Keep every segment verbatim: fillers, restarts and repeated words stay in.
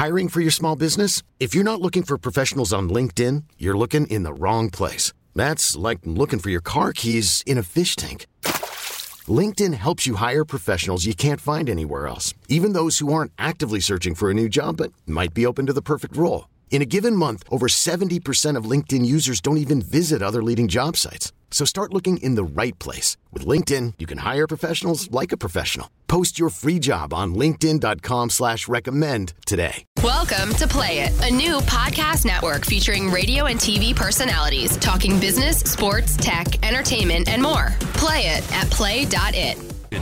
Hiring for your small business? If you're not looking for professionals on LinkedIn, you're looking in the wrong place. That's like looking for your car keys in a fish tank. LinkedIn helps you hire professionals you can't find anywhere else, even those who aren't actively searching for a new job but might be open to the perfect role. In a given month, over seventy percent of LinkedIn users don't even visit other leading job sites. So start looking in the right place. With LinkedIn, you can hire professionals like a professional. Post your free job on linkedin.com slash recommend today. Welcome to Play It, a new podcast network featuring radio and T V personalities talking business, sports, tech, entertainment, and more. Play it at play dot it.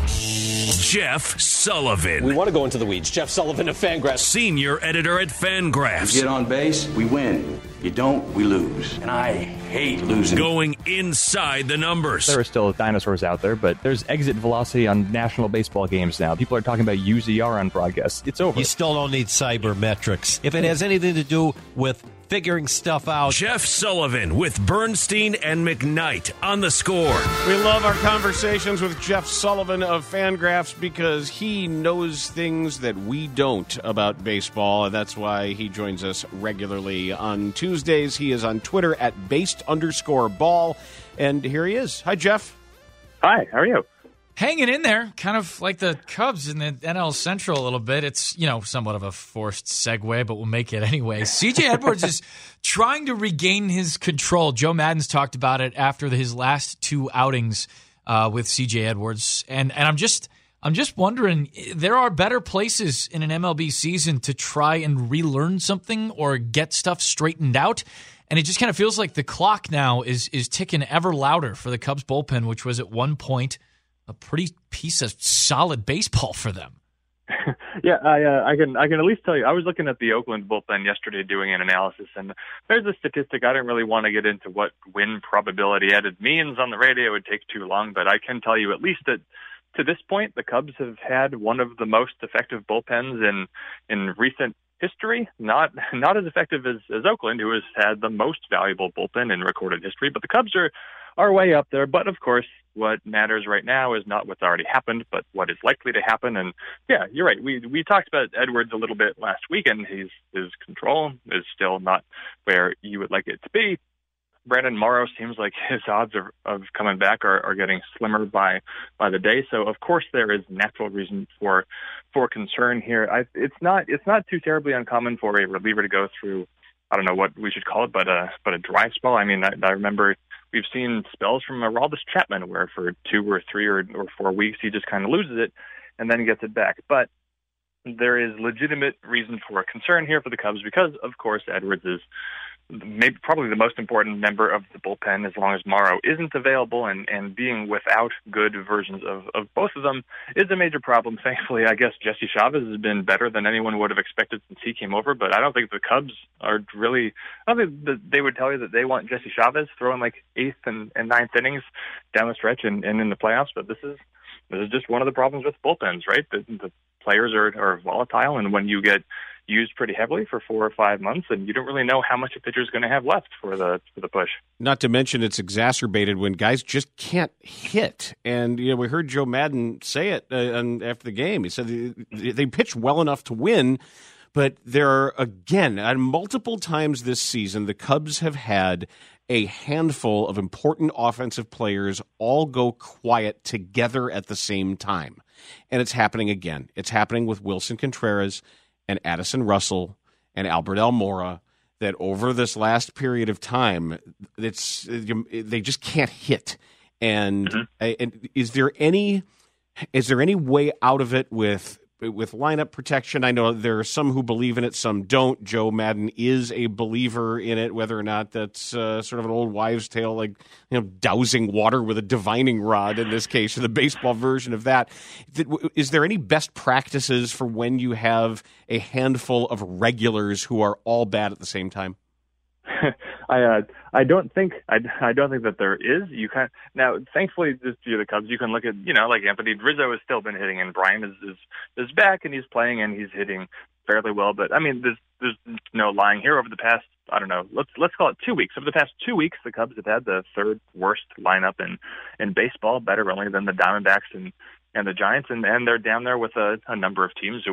Jeff Sullivan. We want to go into the weeds. Jeff Sullivan of Fangraphs. Senior editor at Fangraphs. You get on base, we win. You don't, we lose. And I hate losing. Going inside the numbers. There are still dinosaurs out there, but there's exit velocity on national baseball games now. People are talking about U Z R on broadcasts. It's over. You still don't need cybermetrics. If it has anything to do with figuring stuff out. Jeff Sullivan with Bernstein and McKnight on The Score. We love our conversations with Jeff Sullivan of Fangraphs because he knows things that we don't about baseball, and that's why he joins us regularly on Tuesdays. He is on Twitter at based underscore ball, and here he is. Hi, Jeff. Hi, how are you? Hanging in there, kind of like the Cubs in the N L Central a little bit. It's, you know, somewhat of a forced segue, but we'll make it anyway. C J Edwards is trying to regain his control. Joe Maddon's talked about it after his last two outings uh, with C J Edwards. And and I'm just I'm just wondering, there are better places in an M L B season to try and relearn something or get stuff straightened out. And it just kind of feels like the clock now is is ticking ever louder for the Cubs bullpen, which was at one point a pretty piece of solid baseball for them. yeah, I uh, I can I can at least tell you, I was looking at the Oakland bullpen yesterday doing an analysis, and there's a statistic. I didn't really want to get into what win probability added means on the radio. It would take too long, but I can tell you at least that to this point, the Cubs have had one of the most effective bullpens in in recent history. Not not as effective as, as Oakland, who has had the most valuable bullpen in recorded history, but the Cubs are are way up there. But of course, what matters right now is not what's already happened, but what is likely to happen. And yeah, you're right. We we talked about Edwards a little bit last week, and his his control is still not where you would like it to be. Brandon Morrow seems like his odds of, of coming back are, are getting slimmer by by the day. So of course there is natural reason for for concern here. I, it's not it's not too terribly uncommon for a reliever to go through, I don't know what we should call it, but a but a dry spell. I mean, I, I remember we've seen spells from Aroldis Chapman where for two or three or, or four weeks he just kind of loses it and then gets it back. But there is legitimate reason for concern here for the Cubs because, of course, Edwards is maybe probably the most important member of the bullpen as long as Morrow isn't available, and, and being without good versions of, of both of them is a major problem. Thankfully, I guess Jesse Chavez has been better than anyone would have expected since he came over, but I don't think the Cubs are really, I don't think that they would tell you that they want Jesse Chavez throwing like eighth and, and ninth innings down the stretch and, and in the playoffs, but this is this is just one of the problems with bullpens, right? The, the players are, are volatile, and when you get used pretty heavily for four or five months, and you don't really know how much a pitcher is going to have left for the for the push. Not to mention it's exacerbated when guys just can't hit. And you know, we heard Joe Maddon say it uh, after the game. He said they, they pitched well enough to win, but there are, again, uh, multiple times this season, the Cubs have had a handful of important offensive players all go quiet together at the same time. And it's happening again. It's happening with Wilson Contreras and Addison Russell and Albert Almora, that over this last period of time, it's they just can't hit. And, mm-hmm. and is there any is there any way out of it with with lineup protection? I know there are some who believe in it, some don't. Joe Maddon is a believer in it, whether or not that's uh, sort of an old wives' tale, like you know, dousing water with a divining rod in this case, or the baseball version of that. Is there any best practices for when you have a handful of regulars who are all bad at the same time? I uh, I don't think I, I don't think that there is. You can now, thankfully, just to the Cubs, you can look at you know like Anthony Rizzo has still been hitting, and Brian is is, is back and he's playing and he's hitting fairly well. But I mean, there's there's no lying here. Over the past I don't know, let's let's call it two weeks. Over the past two weeks, the Cubs have had the third worst lineup in in baseball, better only than the Diamondbacks and and the Giants, and and they're down there with a, a number of teams who are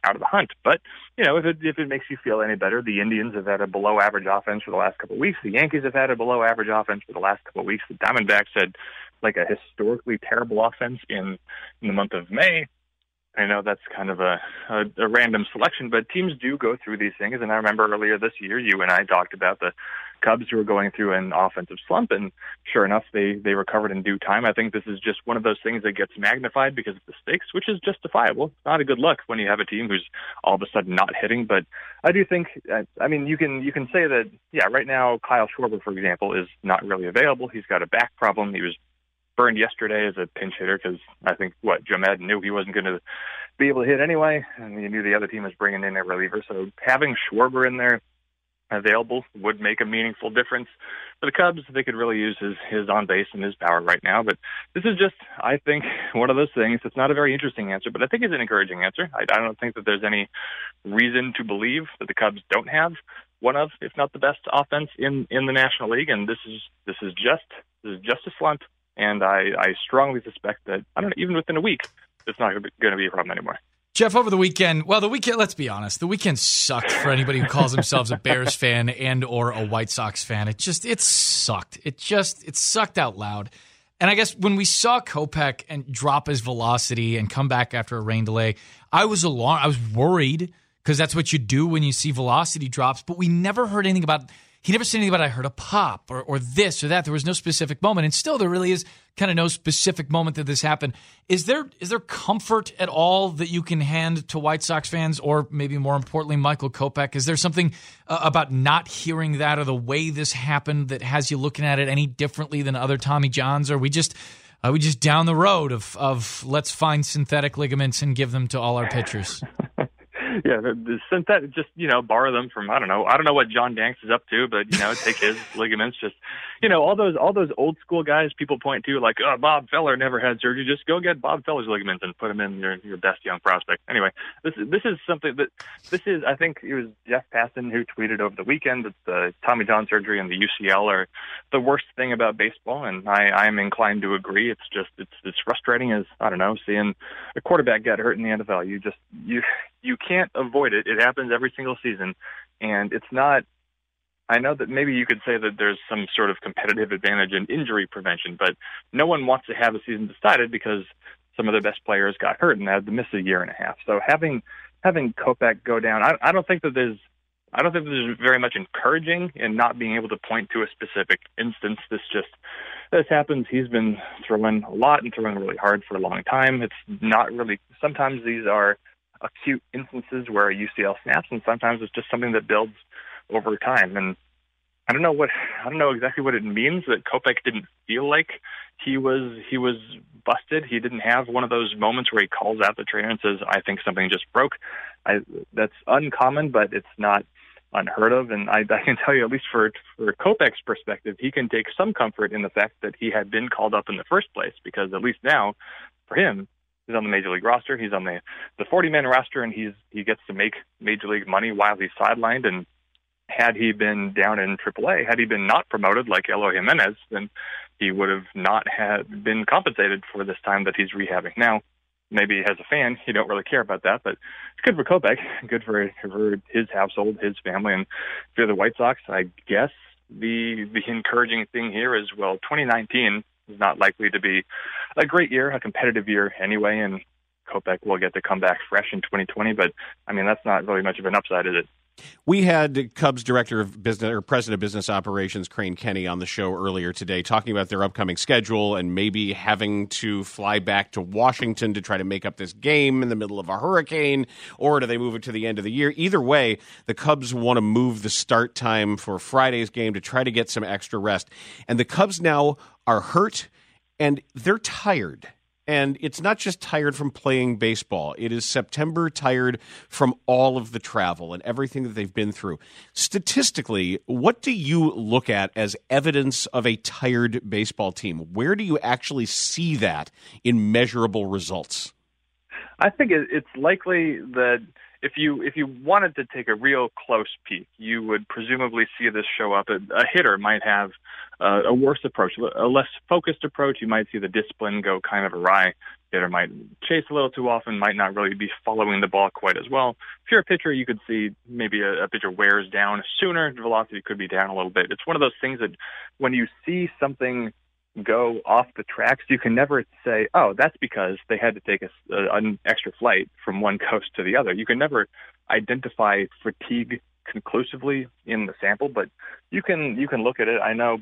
out of the hunt. But, you know, if it, if it makes you feel any better, the Indians have had a below-average offense for the last couple of weeks. The Yankees have had a below-average offense for the last couple of weeks. The Diamondbacks had, like, a historically terrible offense in, in the month of May. I know that's kind of a, a, a random selection, but teams do go through these things. And I remember earlier this year, you and I talked about the Cubs who were going through an offensive slump, and sure enough, they, they recovered in due time. I think this is just one of those things that gets magnified because of the stakes, which is justifiable. It's not a good look when you have a team who's all of a sudden not hitting, but I do think, I mean, you can you can say that, yeah, right now, Kyle Schwarber, for example, is not really available. He's got a back problem. He was burned yesterday as a pinch hitter because I think, what, Joe Madden knew he wasn't going to be able to hit anyway, and you knew the other team was bringing in a reliever. So having Schwarber in there available would make a meaningful difference. For the Cubs, they could really use his, his on-base and his power right now. But this is just, I think, one of those things. It's not a very interesting answer, but I think it's an encouraging answer. I, I don't think that there's any reason to believe that the Cubs don't have one of, if not the best offense in, in the National League. And this is this is just this is just a slump. And I, I strongly suspect that, I don't know, even within a week, it's not going to be a problem anymore. Jeff, over the weekend, well, the weekend, let's be honest, the weekend sucked for anybody who calls themselves a Bears fan and or a White Sox fan. It just, it sucked. It just, it sucked out loud. And I guess when we saw Kopech and drop his velocity and come back after a rain delay, I was alarmed. I was worried because that's what you do when you see velocity drops, but we never heard anything about He never said anything about I heard a pop or, or this or that. There was no specific moment. And still, there really is kind of no specific moment that this happened. Is there is there comfort at all that you can hand to White Sox fans, or maybe more importantly, Michael Kopech? Is there something uh, about not hearing that or the way this happened that has you looking at it any differently than other Tommy Johns? Or are we just, are we just down the road of, of let's find synthetic ligaments and give them to all our pitchers? Yeah, the, the synthetic, just, you know, borrow them from, I don't know. I don't know what John Danks is up to, but, you know, take his ligaments. Just, you know, all those all those old school guys people point to, like, oh, Bob Feller never had surgery. Just go get Bob Feller's ligaments and put them in your, your best young prospect. Anyway, this, this is something that, this is, I think it was Jeff Passan who tweeted over the weekend that the Tommy John surgery and the U C L are the worst thing about baseball, and I, I'm inclined to agree. It's just, it's it's frustrating as, I don't know, seeing a quarterback get hurt in the N F L. You just, you you can't avoid it. It happens every single season, and it's not, I know that maybe you could say that there's some sort of competitive advantage in injury prevention, but no one wants to have a season decided because some of their best players got hurt and had to miss a year and a half. So having having Kopech go down, I, I don't think that there's I don't think there's very much encouraging in not being able to point to a specific instance. This just this happens. He's been throwing a lot and throwing really hard for a long time. It's not really. Sometimes these are acute instances where a U C L snaps, and sometimes it's just something that builds over time. And I don't know what I don't know exactly what it means that Kopech didn't feel like he was he was busted. He didn't have one of those moments where he calls out the trainer and says, "I think something just broke." I, that's uncommon, but it's not unheard of. And I, I can tell you, at least for for Kopech's perspective, he can take some comfort in the fact that he had been called up in the first place, because at least now, for him, he's on the Major League roster. He's on the the forty-man roster, and he's he gets to make Major League money while he's sidelined. And had he been down in triple A, had he been not promoted like Eloy Jimenez, then he would have not had been compensated for this time that he's rehabbing. Now, maybe as a fan, you don't really care about that, but it's good for Kopech, good for, for his household, his family. And if you're the White Sox, I guess the the encouraging thing here is, well, twenty nineteen is not likely to be a great year, a competitive year anyway, and Kopech will get to come back fresh in twenty twenty. But, I mean, that's not really much of an upside, is it? We had Cubs Director of Business or President of Business Operations Crane Kenny on the show earlier today, talking about their upcoming schedule and maybe having to fly back to Washington to try to make up this game in the middle of a hurricane, or do they move it to the end of the year? Either way, the Cubs want to move the start time for Friday's game to try to get some extra rest. And the Cubs now are hurt and they're tired. And it's not just tired from playing baseball. It is September tired from all of the travel and everything that they've been through. Statistically, what do you look at as evidence of a tired baseball team? Where do you actually see that in measurable results? I think it's likely that if you if you wanted to take a real close peek, you would presumably see this show up. A hitter might have uh, a worse approach, a less focused approach. You might see the discipline go kind of awry. hitter might chase a little too often, might not really be following the ball quite as well. If you're a pitcher, you could see maybe a, a pitcher wears down sooner. The velocity could be down a little bit. It's one of those things that when you see something go off the tracks, you can never say, oh, that's because they had to take a, a, an extra flight from one coast to the other. You can never identify fatigue conclusively in the sample, but you can you can look at it. I know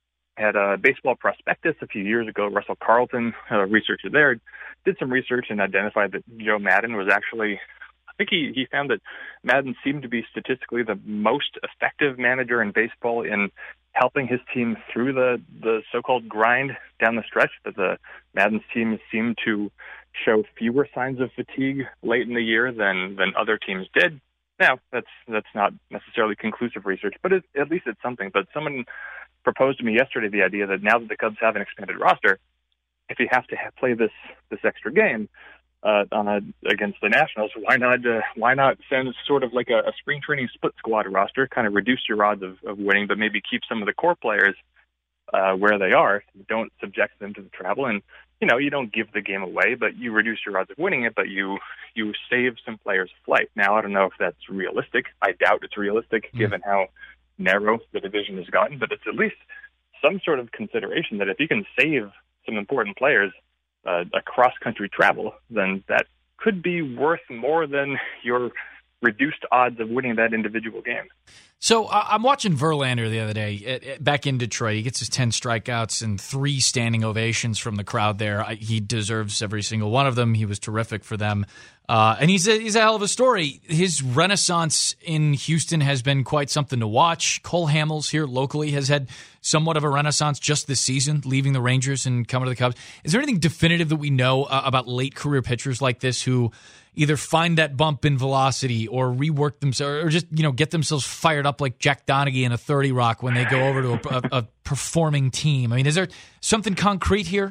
at a Baseball Prospectus a few years ago, Russell Carlton, a researcher there, did some research and identified that Joe Maddon was actually, I think he, he found that Maddon seemed to be statistically the most effective manager in baseball in helping his team through the, the so-called grind down the stretch, that the Maddon's team seemed to show fewer signs of fatigue late in the year than, than other teams did. Now, that's that's not necessarily conclusive research, but it, at least it's something. But someone proposed to me yesterday the idea that now that the Cubs have an expanded roster, if you have to have, play this this extra game uh, on a, against the Nationals, why not uh, why not send sort of like a, a spring training split squad roster, kind of reduce your odds of, of winning, but maybe keep some of the core players uh, where they are. Don't subject them to the travel, and you know you don't give the game away, but you reduce your odds of winning it, but you you save some players' flight. Now I don't know if that's realistic. I doubt it's realistic mm. given how narrow the division has gotten, but it's at least some sort of consideration that if you can save some important players uh, a cross-country travel, then that could be worth more than your reduced odds of winning that individual game. So uh, I'm watching Verlander the other day at, at, back in Detroit. He gets his ten strikeouts and three standing ovations from the crowd there. I, he deserves every single one of them. He was terrific for them. Uh, and he's a, he's a hell of a story. His renaissance in Houston has been quite something to watch. Cole Hamels here locally has had somewhat of a renaissance just this season, leaving the Rangers and coming to the Cubs. Is there anything definitive that we know uh, about late career pitchers like this who either find that bump in velocity or rework themselves or just, you know, get themselves fired up like Jack Donaghy in a thirty Rock when they go over to a, a, a performing team? I mean, is there something concrete here?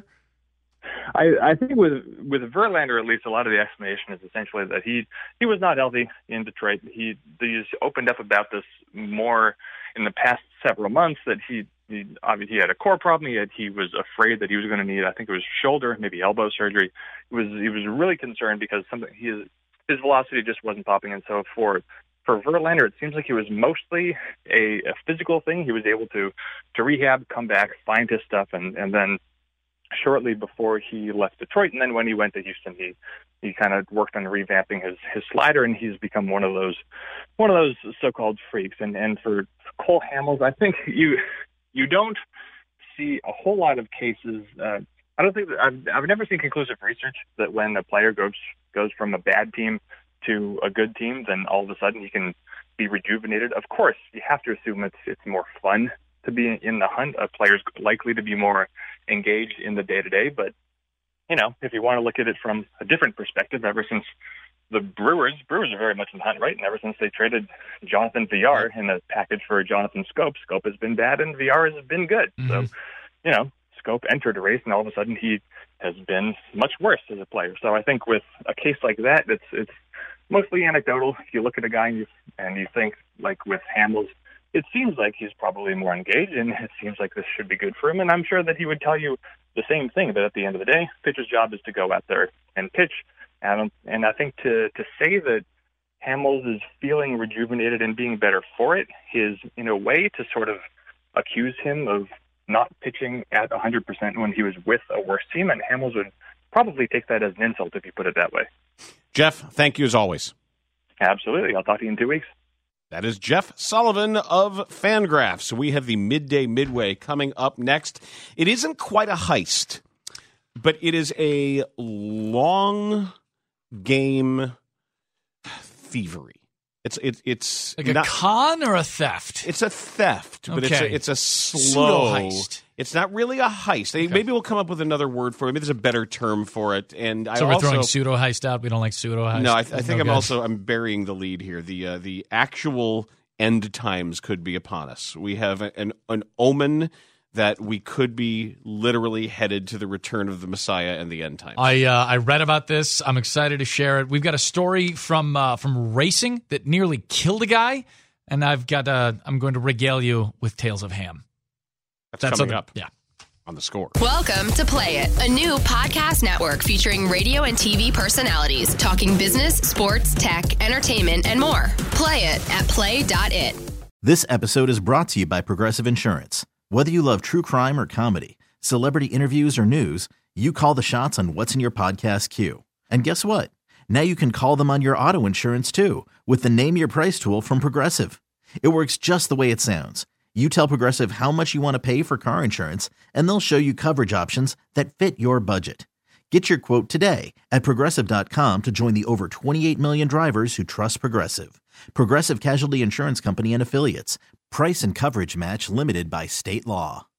I, I think with with Verlander, at least, a lot of the explanation is essentially that he he was not healthy in Detroit. He he's opened up about this more in the past several months. That he he obviously he had a core problem. He had, he was afraid that he was going to need, I think it was shoulder, maybe elbow surgery. He was he was really concerned because something his his velocity just wasn't popping. And so for for Verlander, it seems like it was mostly a, a physical thing. He was able to to rehab, come back, find his stuff, and and then shortly before he left Detroit, and then when he went to Houston, he he kind of worked on revamping his his slider, and he's become one of those one of those so-called freaks. And and for Cole Hamels, I think you you don't see a whole lot of cases. Uh, I don't think that I've I've never seen conclusive research that when a player goes goes from a bad team to a good team, then all of a sudden he can be rejuvenated. Of course, you have to assume it's it's more fun to be in the hunt. A player's likely to be more engaged in the day-to-day, but, you know, if you want to look at it from a different perspective, ever since the Brewers, Brewers are very much in the hunt, right? And ever since they traded Jonathan Villar in a package for Jonathan Scope, Scope has been bad and Villar has been good. Mm-hmm. So, you know, Scope entered a race and all of a sudden he has been much worse as a player. So I think with a case like that, it's it's mostly anecdotal. If you look at a guy and you, and you think, like with Hamels, it seems like he's probably more engaged, and it seems like this should be good for him. And I'm sure that he would tell you the same thing, that at the end of the day, pitcher's job is to go out there and pitch. And, and I think to, to say that Hamels is feeling rejuvenated and being better for it is, in a way, to sort of accuse him of not pitching at one hundred percent when he was with a worse team. And Hamels would probably take that as an insult if you put it that way. Jeff, thank you as always. Absolutely. I'll talk to you in two weeks. That is Jeff Sullivan of Fangraphs. We have the Midday Midway coming up next. It isn't quite a heist, but it is a long game thievery. It's it, it's like a not, con or a theft. It's a theft, but okay. it's a, it's a slow pseudo heist. It's not really a heist. Okay. Maybe we'll come up with another word for it. Maybe there's a better term for it. And I so we're also, throwing pseudo heist out. We don't like pseudo heist. No, I, th- I think no I'm good. also I'm burying the lead here. The uh, the actual end times could be upon us. We have an an omen that we could be literally headed to the return of the Messiah and the end times. I uh, I read about this. I'm excited to share it. We've got a story from uh, from racing that nearly killed a guy, and I've got uh, I'm going to regale you with tales of ham. That's, That's coming other, up. Yeah. on The Score. Welcome to Play It, a new podcast network featuring radio and T V personalities talking business, sports, tech, entertainment, and more. Play it at play dot it. This episode is brought to you by Progressive Insurance. Whether you love true crime or comedy, celebrity interviews or news, you call the shots on what's in your podcast queue. And guess what? Now you can call them on your auto insurance too with the Name Your Price tool from Progressive. It works just the way it sounds. You tell Progressive how much you want to pay for car insurance, and they'll show you coverage options that fit your budget. Get your quote today at Progressive dot com to join the over twenty-eight million drivers who trust Progressive. Progressive Casualty Insurance Company and Affiliates. Price and coverage match limited by state law.